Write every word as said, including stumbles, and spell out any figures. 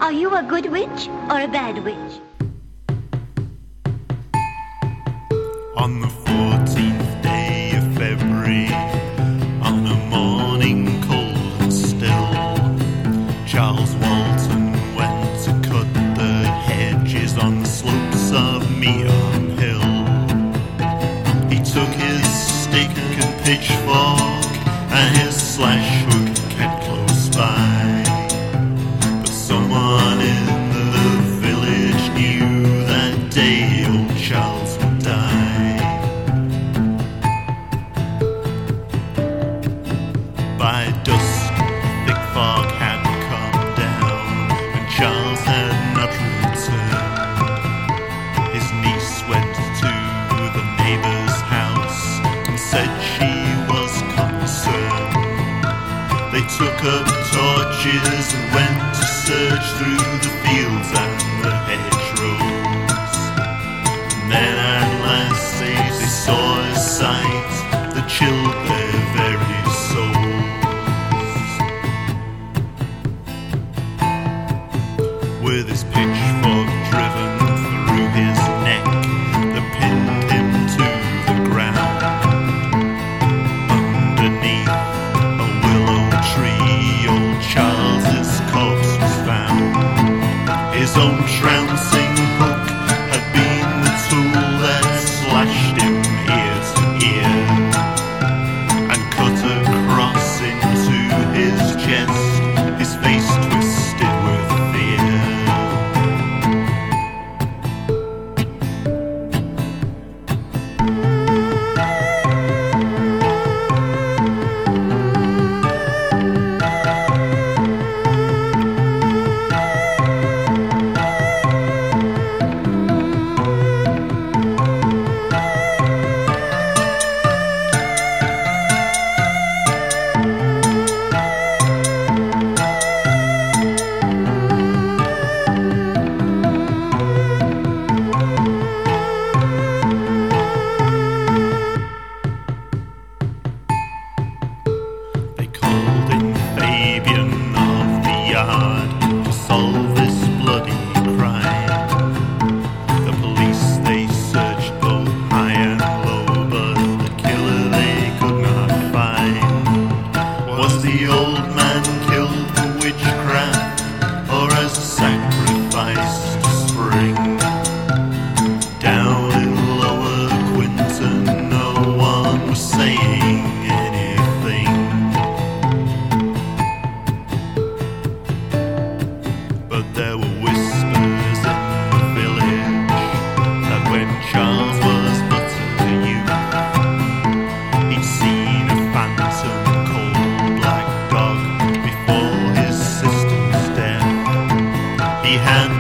Are you a good witch or a bad witch? On the fourteenth day of February, on a morning cold and still, Charles Walton went to cut the hedges on the slopes of Meon Hill. He took his stick and pitchfork and his slash hook kept close by. But someone in the village knew that day old Charles would die. By dusk, thick fog had come down, and Charles had not returned. His niece went to the neighbour's house and said she was concerned. They took up torches and went to search through the fields and the hedgerows. And then at last they, they saw a sight that chilled their very souls. With his pitchfork driven through his neck that pinned him to the ground. Underneath a willow tree, old Charles's corpse was found. His own trouncing hook had been the tool that slashed him ear to ear and cut across into his chest, his face twisted with fear. They called in Fabian of the yard to solve this bloody crime. The police, they searched both high and low, but the killer they could not find. Was the old man killed for witchcraft or as a sacrifice to spring? Down in Lower Quinton no one was saying anything. But there were whispers in the village that when Charles was but a youth, he'd seen a phantom coal-black dog before his sister's death. He had